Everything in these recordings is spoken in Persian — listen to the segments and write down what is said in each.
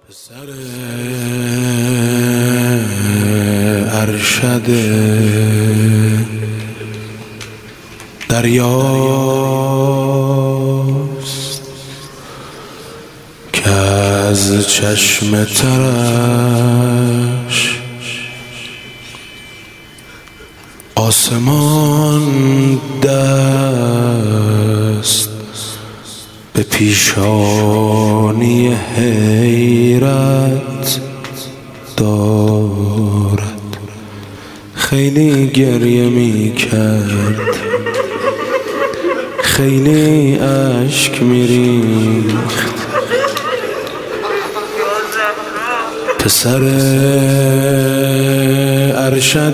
پسر ارشد دریاست که از چشم ترش آسمان دست به پیشانی حیرت دارد. خیلی گریه می کرد، خیلی اشک می ریخت. پسر ارشد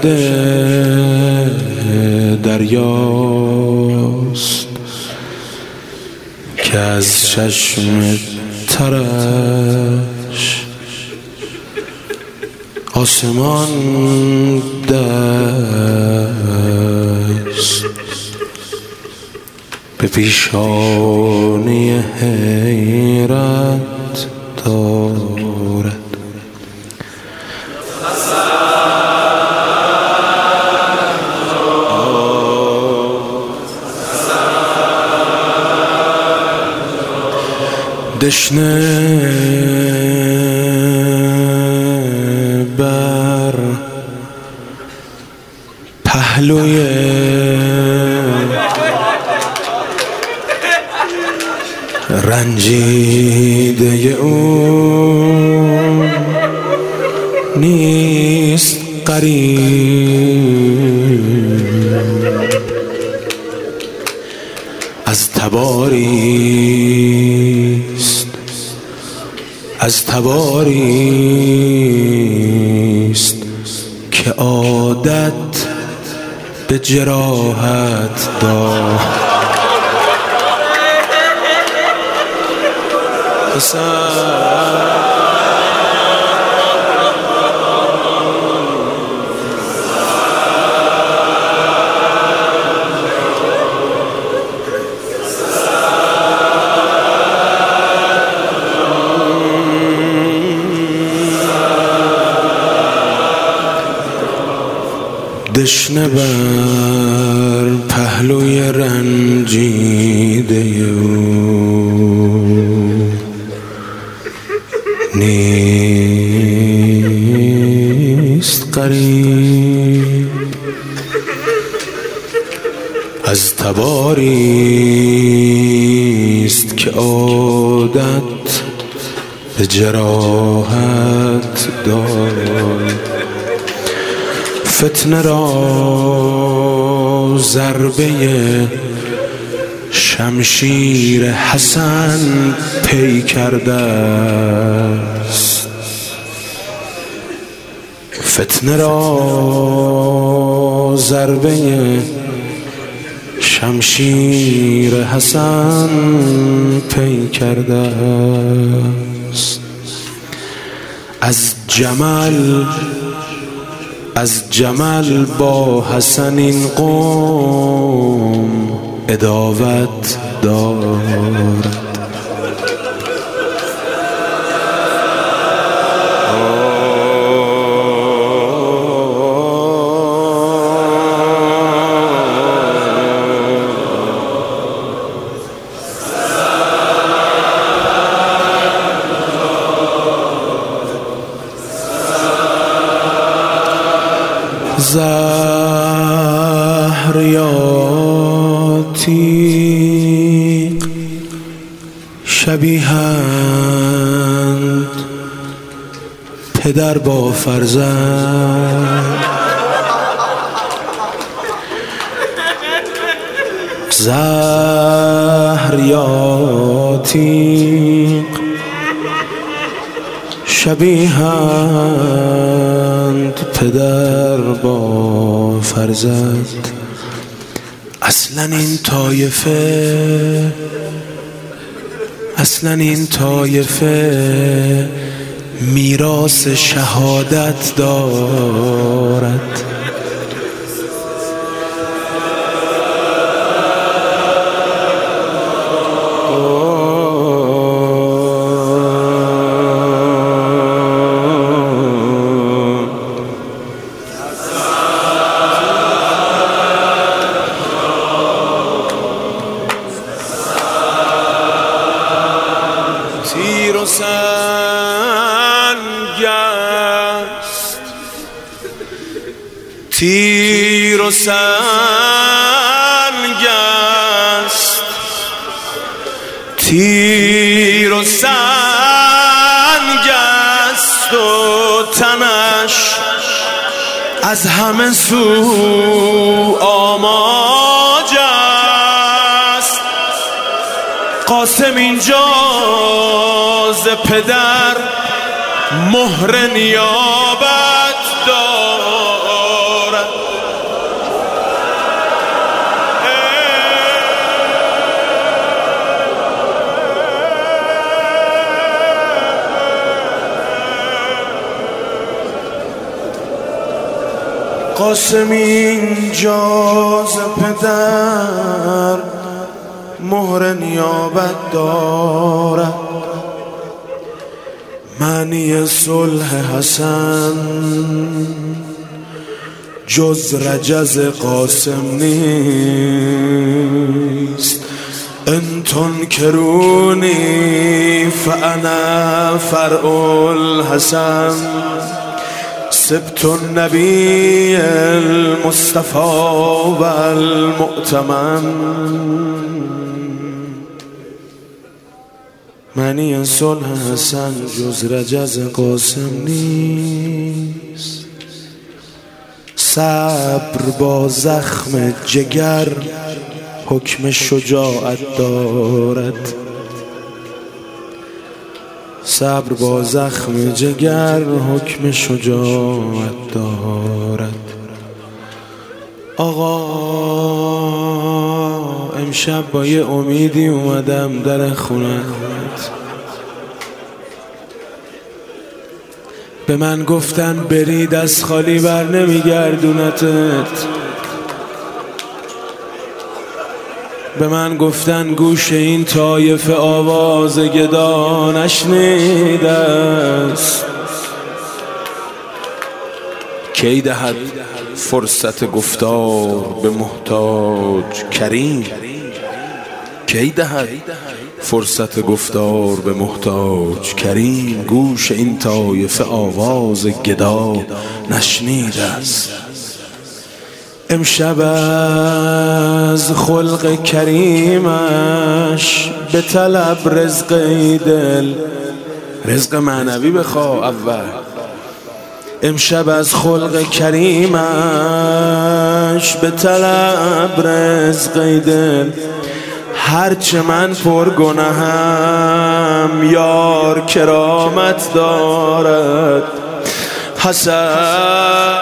دریاست که از چشم ترش آسمان دست به پیشانی حیرت دارد. دشنه بر پهلوی رنجیده او نیست غریب، از تباریست که عادت به جراحت دارد. دشنه بر پهلوی رنجیده او نیست غریب، از تباریست که عادت به جراحت دارد. فتنه را ضربه شمشیر حسن پی کرده است. فتنه را ضربه شمشیر حسن پی کرده است. از جمل با حسن این قوم عداوت دارد. زهر یا تیغ شبیهند پدر با فرزند. زهر یا تیغ شبیهند پدر با فرزند. اصلا این طایفه میراث شهادت دارد. است، تیر و سنگ است، تیر و سنگ است و تنش از همه سو آماج است. قاسم اینجا ز پدر مهر نیابت دارد. قاسم اینجا ز پدر مهر نیابت دارد. معنی صلح حسن جز رجز قاسم نیست. ان تنکرونی فانا فرع الحسن، سبت النبی المصطفى والمؤتمن. معنی صلح حسن جز رجز قاسم نیست. صبر با زخم جگر حکم شجاعت دارد. صبر با زخم جگر حکم شجاعت دارد. آقا امشب با یه امیدی اومدم در خونت. به من گفتن بری دست خالی بر نمیگردونتت. به من گفتن گوش این طایفه آواز گدا نشنیده است. کی دهد فرصت گفتار به محتاج کریم؟ کی دهد فرصت گفتار به محتاج کریم؟ گوش این طایفه آواز گدا نشنیده است. امشب از خلق کریمش به طلب رزق دل، رزق معنوی بخواه اول. امشب از خلق کریمش به طلب رزق دل. هرچه من پر گناهم یار کرامت دارد. حسن